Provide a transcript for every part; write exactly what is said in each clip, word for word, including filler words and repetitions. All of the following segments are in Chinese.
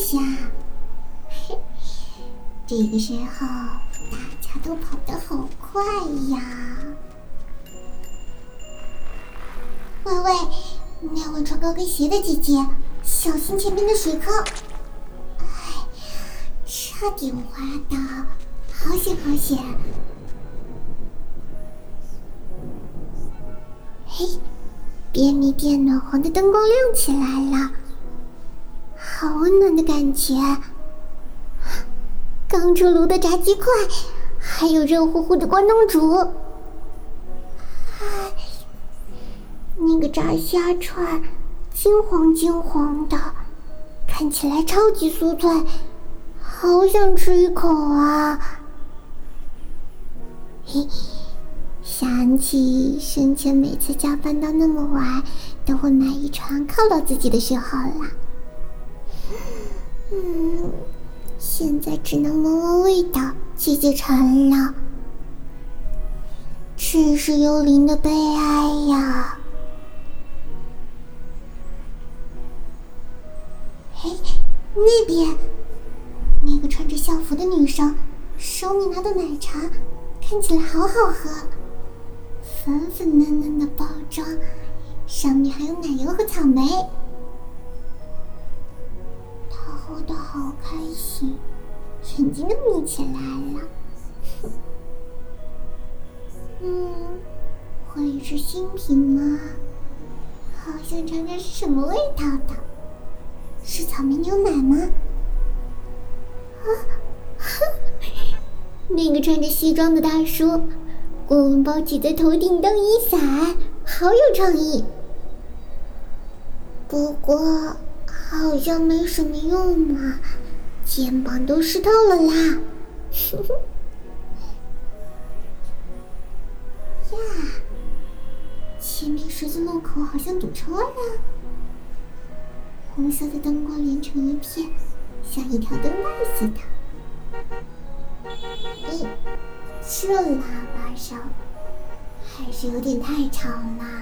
下。这个时候大家都跑得好快呀！喂喂，那位穿高跟鞋的姐姐，小心前面的水坑！哎，差点滑倒，好险好险！嘿，便利店暖黄的灯光亮起来了，好温暖的感觉。刚出炉的炸鸡块，还有热乎乎的关东煮。哎，那个炸虾串金黄金黄的，看起来超级酥脆，好想吃一口啊！嘿，想起生前每次加班到那么晚，都会买一串犒劳自己的时候啦。嗯，现在只能闻闻味道，解解馋了。这是幽灵的悲哀呀！嘿，那边，那个穿着校服的女生，手里拿的奶茶看起来好好喝，粉粉嫩嫩的包装，上面还有奶油和草莓。她喝得好开心，眼睛都眯起来了。嗯，会是新品吗？好想尝尝是什么味道的。是草莓牛奶吗？啊，那个穿着西装的大叔，公文包挤在头顶当雨伞，好有创意。不过好像没什么用啊，肩膀都湿透了啦。呀，前面十字路口好像堵车了。红色的灯光连成一片，像一条灯带似的。咦，这喇叭声还是有点太吵了。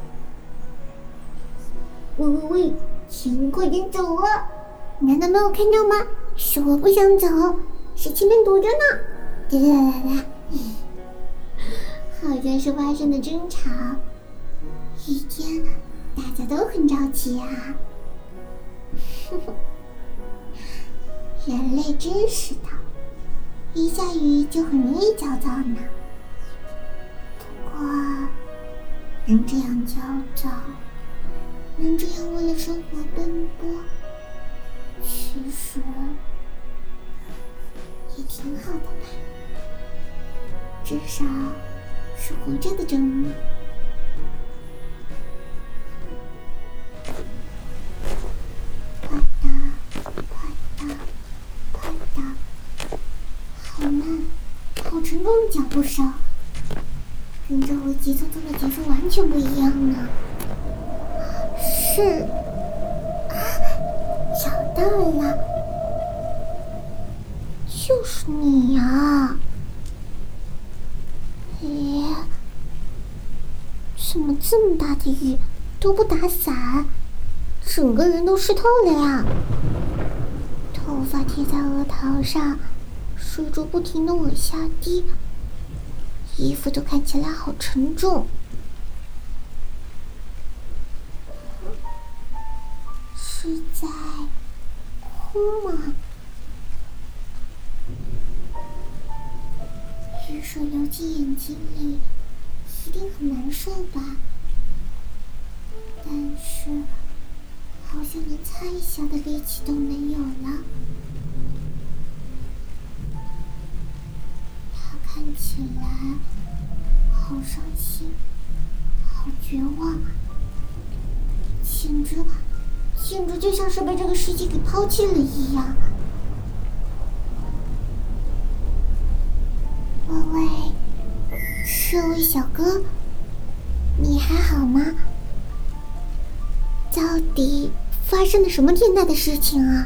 喂喂喂，请快点走啊！难道没有看到吗？是我不想走，是前面堵着呢。对对对对，好像是发生了争吵。一天大家都很着急啊。人类真是的，一下雨就很容易焦躁呢。不过能这样焦躁，能这样为了生活奔波，其实也挺好的吧。至少是活着的证明。沉重的脚步声，跟周围急匆匆的节奏完全不一样呢。是啊，找到了，就是你呀！咦，怎么这么大的雨都不打伞，整个人都湿透了呀？头发贴在额头上，水珠不停地往下滴，衣服都看起来好沉重。是在哭吗？雨水流进眼睛里，一定很难受吧？但是好像连擦一下的力气都没有了。看起来好伤心，好绝望，简直简直就像是被这个世界给抛弃了一样。喂喂，这位小哥，你还好吗？到底发生了什么天大的事情啊？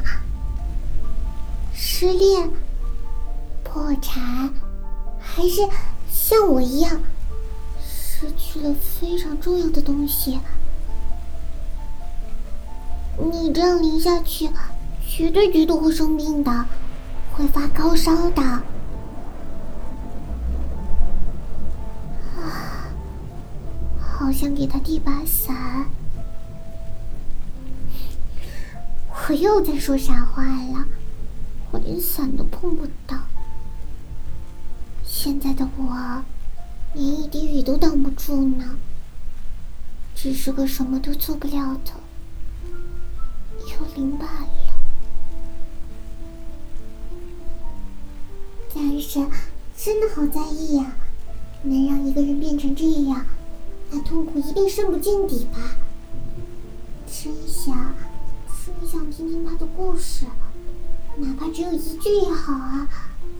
失恋？破产？还是像我一样失去了非常重要的东西？你这样淋下去， 绝对绝对会生病的，会发高烧的。啊，好想给他递把伞。我又在说傻话了，我连伞都碰不到。现在的我，连一滴雨都挡不住呢，只是个什么都做不了的幽灵罢了。但是，真的好在意呀！能让一个人变成这样，那痛苦一定深不见底吧？真想。真想听听他的故事，哪怕只有一句也好啊。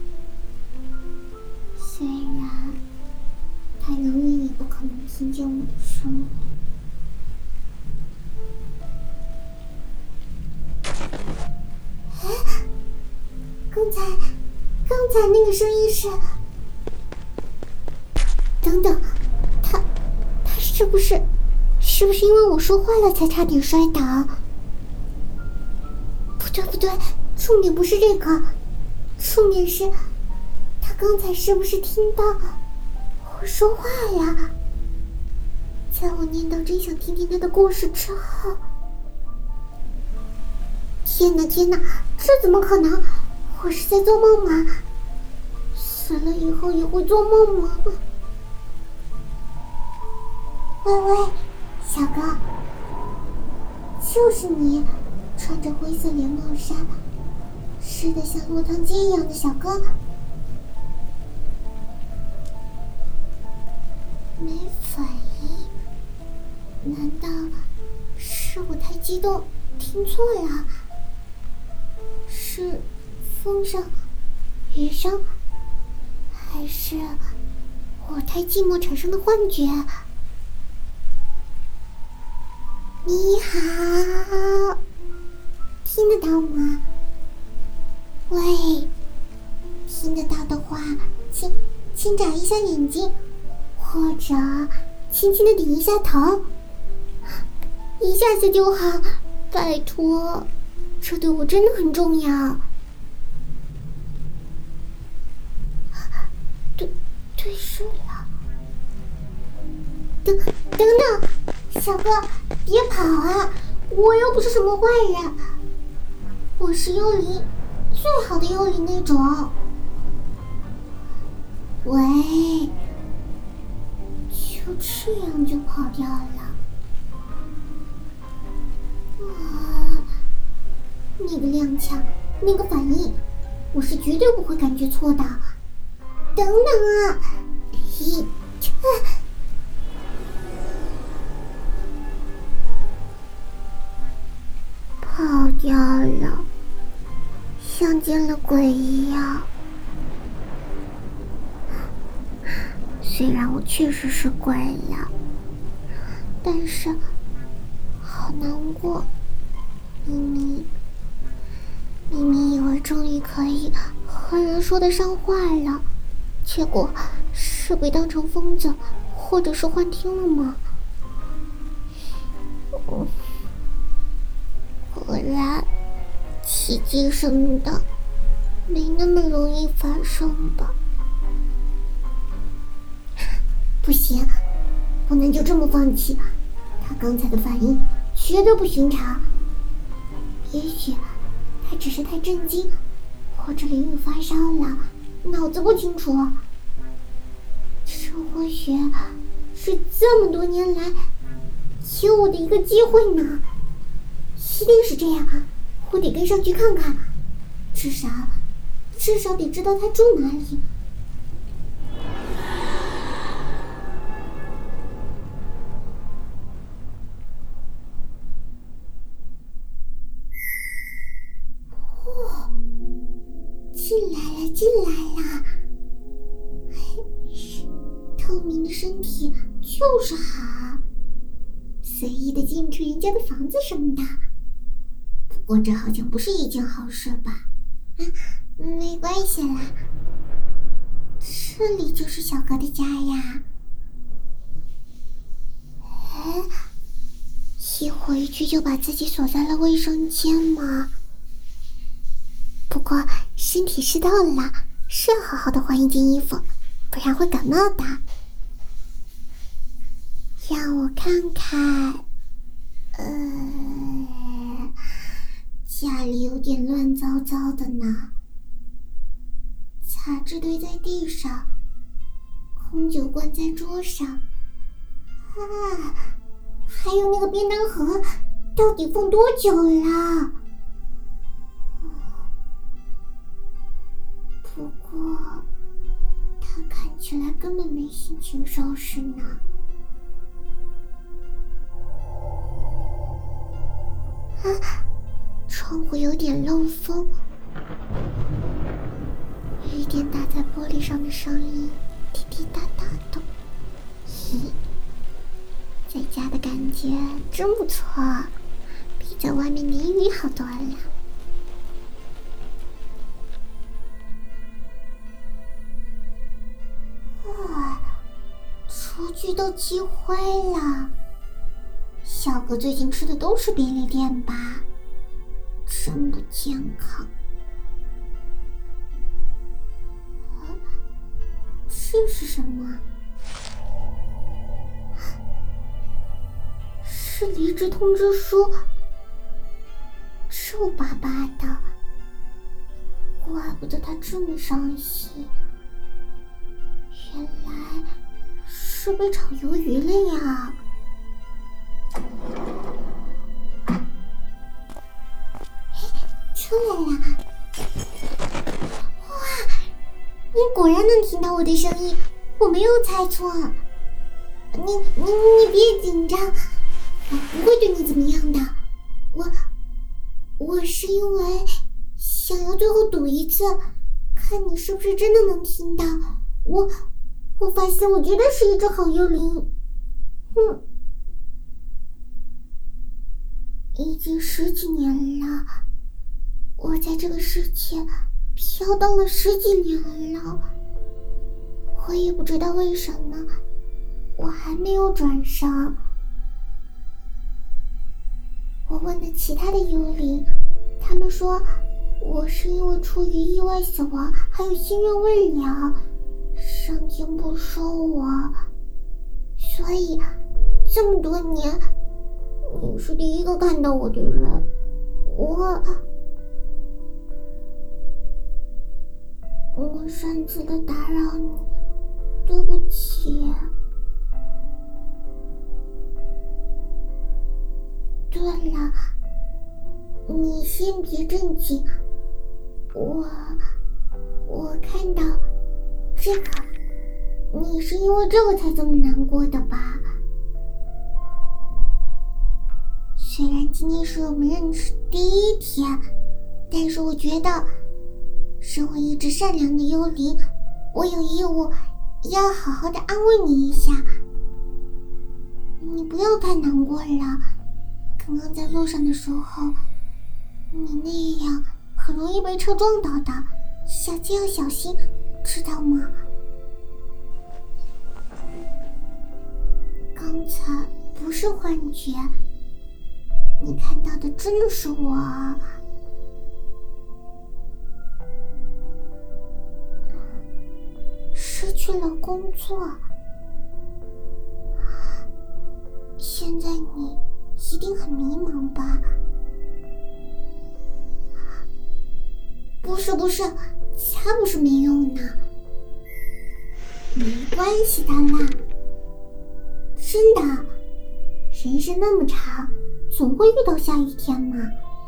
虽然他永远也不可能听见我的声音。哎，刚才，刚才那个声音是……等等，他，他是不是，是不是因为我说话了才差点摔倒？对不对？重点不是这个，重点是，他刚才是不是听到我说话呀？在我念叨真想听听他的故事之后，天哪天哪，这怎么可能？我是在做梦吗？死了以后也会做梦吗？喂喂，小哥，就是你。穿着灰色连帽衫，湿得像落汤鸡一样的小哥，没反应。难道是我太激动听错了？是风声、雨声，还是我太寂寞产生的幻觉？你好。听得到吗？喂，听得到的话，请请眨一下眼睛，或者轻轻的点一下头，一下子就好，拜托，这对我真的很重要。对，对视了。等等等，小哥，别跑啊！我又不是什么坏人。我是幽灵，最好的幽灵那种。喂，就这样就跑掉了？啊，那个踉跄，那个反应，我是绝对不会感觉错的。等等啊，咦，跑掉了，像见了鬼一样。虽然我确实是鬼了，但是好难过。明明明明以为终于可以和人说得上话了，结果是被当成疯子或者是幻听了吗？嗯，果然奇迹什么的没那么容易发生吧。不行，不能就这么放弃。他刚才的反应绝对不寻常，也许他只是太震惊，或者淋雨发烧了，脑子不清楚。这或许是这么多年来给我的一个机会呢。一定是这样，我得跟上去看看，至少至少得知道他住哪里。哦，进来了，进来了！透明的身体就是好，随意的进出人家的房子什么的。不过这好像不是一件好事吧？啊，没关系啦，这里就是小哥的家呀。哎，一回去就把自己锁在了卫生间吗？ 不过身体湿透了，是要好好的换一件衣服，不然会感冒的。让我看看，呃，家里有点乱糟糟的呢，杂志堆在地上，红酒罐在桌上，啊，还有那个便当盒，到底放多久了？不过，他看起来根本没心情收拾呢。啊，窗户有点漏风，雨点打在玻璃上的声音滴滴答答的。嘿，在家的感觉真不错，比在外面淋雨好多了。哇，厨具都积灰了。小哥最近吃的都是便利店吧？真不健康。啊，这是什么？是离职通知书，皱巴巴的，怪不得他这么伤心，原来是被炒鱿鱼了呀。出来了！哇，你果然能听到我的声音，我没有猜错。你你你别紧张，我不会对你怎么样的。我我是因为想要最后赌一次，看你是不是真的能听到。我我发现我绝对是一只好幽灵。嗯，已经十几年了。我在这个世界飘荡了十几年了，我也不知道为什么我还没有转生。我问了其他的幽灵，他们说我是因为出于意外死亡，还有心愿未了，上天不收我，所以这么多年你是第一个看到我的人。我我擅自的打扰你，对不起。对了，你先别震惊，我我看到这个，你是因为这个才这么难过的吧？虽然今天是我们认识第一天，但是我觉得身为一只善良的幽灵，我有义务要好好的安慰你一下。你不要太难过了，刚刚在路上的时候，你那样很容易被车撞到的，下次要小心，知道吗？刚才不是幻觉，你看到的真的是我。失去了工作，现在你一定很迷茫吧？不是不是，才不是没用呢。没关系的啦，真的，人生那么长，总会遇到下雨天嘛。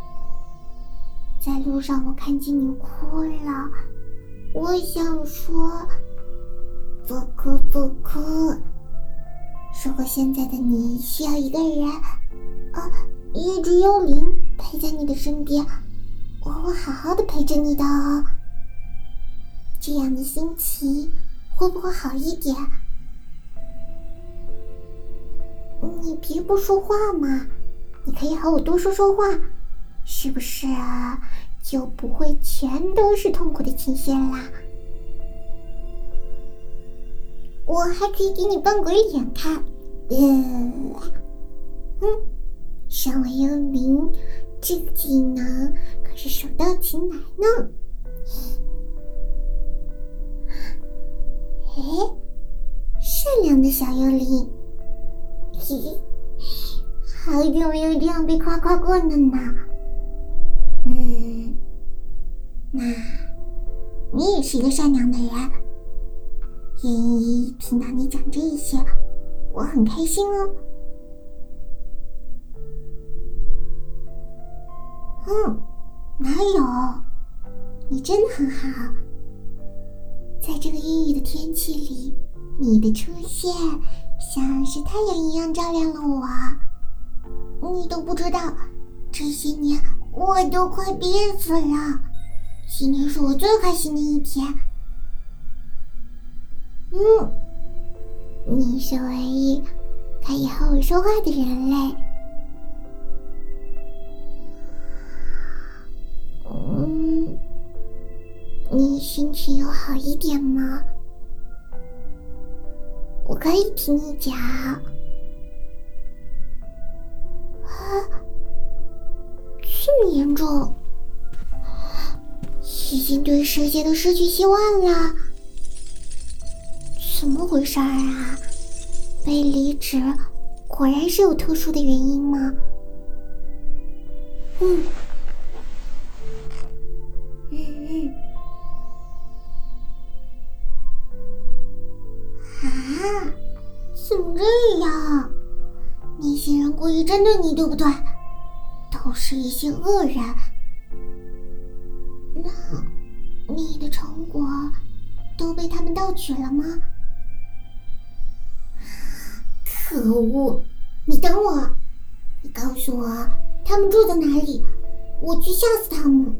在路上我看见你哭了，我想说不哭不哭。如果现在的你需要一个人啊，一只幽灵陪在你的身边，我会好好的陪着你的哦。这样的心情会不会好一点？你别不说话嘛，你可以和我多说说话，是不是啊？就不会全都是痛苦的情绪啦。我还可以给你扮鬼脸看，呃，嗯，身为幽灵，这个技能可是手到擒来呢。哎，善良的小幽灵，嘿，好久没有这样被夸夸过了呢。嗯，那你也是一个善良的人，愿意听到你讲这些，我很开心哦。嗯，哪有？你真的很好。在这个阴雨的天气里，你的出现像是太阳一样照亮了我。你都不知道，这些年我都快憋死了。今天是我最开心的一天。嗯，你是唯一可以和我说话的人类。嗯，你心情有好一点吗？我可以听你讲。啊，这么严重？已经对世界都失去希望了？怎么回事啊？被离职果然是有特殊的原因吗？嗯嗯嗯。啊，怎么这样？那些人故意针对你，对不对？都是一些恶人。那你的成果都被他们盗取了吗？可恶！你等我，你告诉我他们住在哪里，我去吓死他们。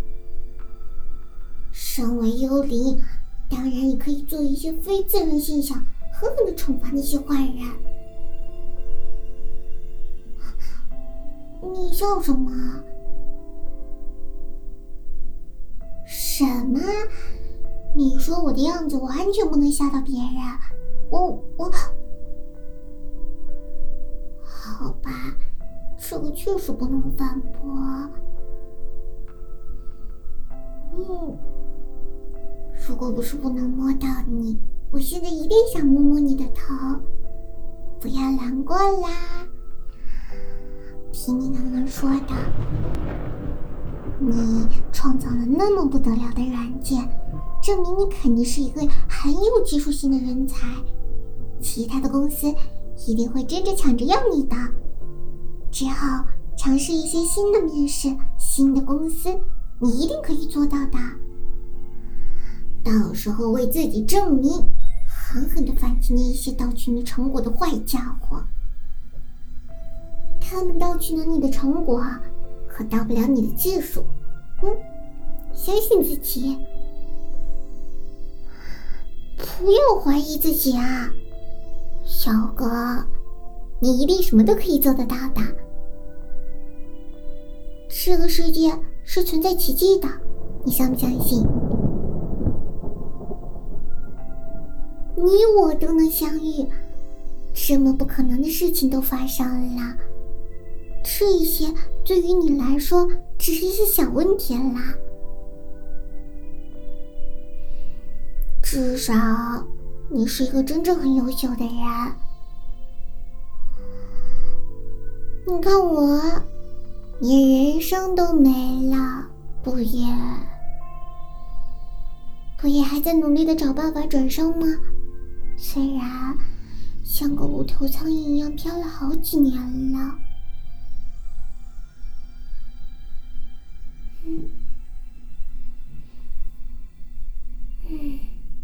身为幽灵，当然也可以做一些非自然现象，狠狠地惩罚那些坏人。你笑什么？什么？你说我的样子完全不能吓到别人？我我，好吧，这个确实不能反驳。嗯，如果不是不能摸到你，我现在一定想摸摸你的头。不要难过啦。听你刚刚说的，你创造了那么不得了的软件，证明你肯定是一个很有技术性的人才，其他的公司一定会争着抢着要你的。之后尝试一些新的面试，新的公司，你一定可以做到的。到时候为自己证明，狠狠地反击那些盗取你成果的坏家伙。他们盗取了你的成果，可盗不了你的技术。嗯，相信自己，不要怀疑自己啊，小哥，你一定什么都可以做得到的。这个世界是存在奇迹的，你相不相信？你我都能相遇，这么不可能的事情都发生了。这些对于你来说只是一些小问题啦，至少你是一个真正很优秀的人。你看我，连人生都没了，不也不也还在努力的找办法转生吗？虽然像个无头苍蝇一样飘了好几年了。嗯嗯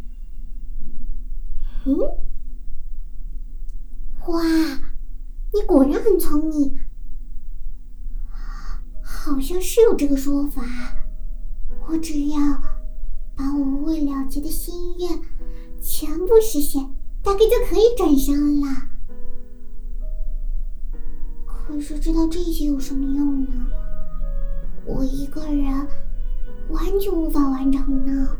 嗯，哇，你果然很聪明，好像是有这个说法。我只要把我未了结的心愿全部实现，大概就可以转生了。可是知道这些有什么用呢？我一个人完全无法完成呢。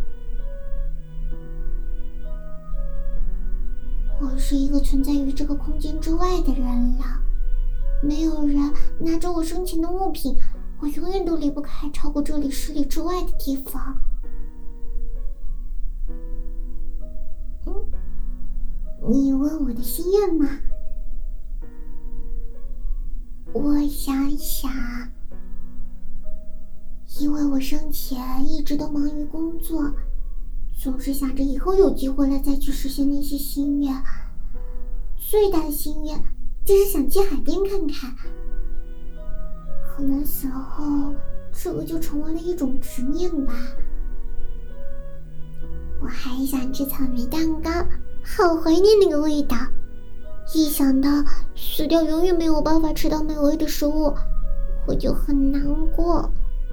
我是一个存在于这个空间之外的人了，没有人拿着我生前的物品我永远都离不开超过这里十里之外的地方。嗯，你问我的心愿吗？我想想，因为我生前一直都忙于工作，总是想着以后有机会了再去实现那些心愿。最大的心愿就是想去海边看看。可能死后，这个就成为了一种执念吧。我还想吃草莓蛋糕，好怀念那个味道。一想到死掉永远没有办法吃到美味的食物，我就很难过。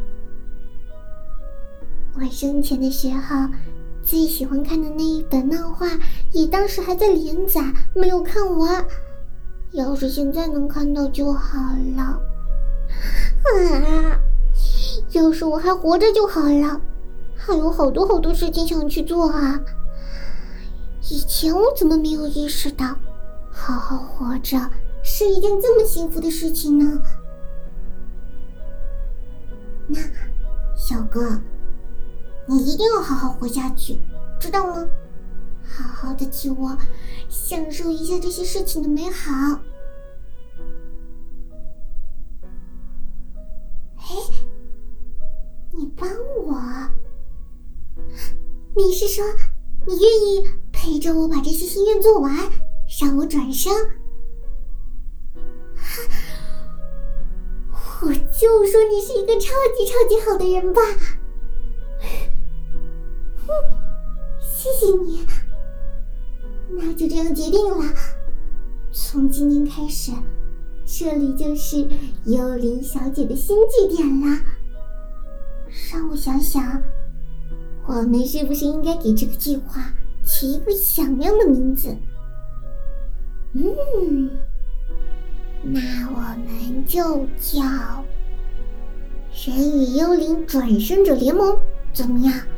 我生前的时候最喜欢看的那一本漫画也当时还在连载，没有看完。要是现在能看到就好了啊！要是我还活着就好了，还有好多好多事情想去做啊。以前我怎么没有意识到好好活着是一件这么幸福的事情呢？那小哥，你一定要好好活下去，知道吗？好好的替我享受一下这些事情的美好。哎，你帮我？你是说你愿意陪着我把这些心愿做完，让我转生？我就说你是一个超级超级好的人吧。谢谢你，那就这样决定了。从今天开始，这里就是幽灵小姐的新据点了。让我想想，我们是不是应该给这个计划起一个响亮的名字？嗯，那我们就叫人与幽灵转生者联盟，怎么样？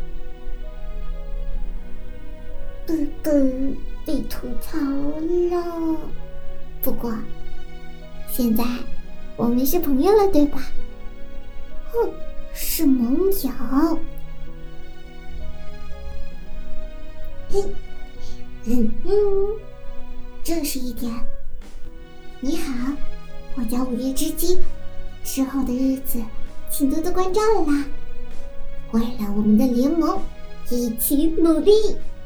嘚嘚，被吐槽了。不过现在我们是朋友了，对吧？哼，是盟友。嗯嗯嗯，正式一点。你好，我叫五月之姬，之后的日子请多多关照了啦。为了我们的联盟，一起努力。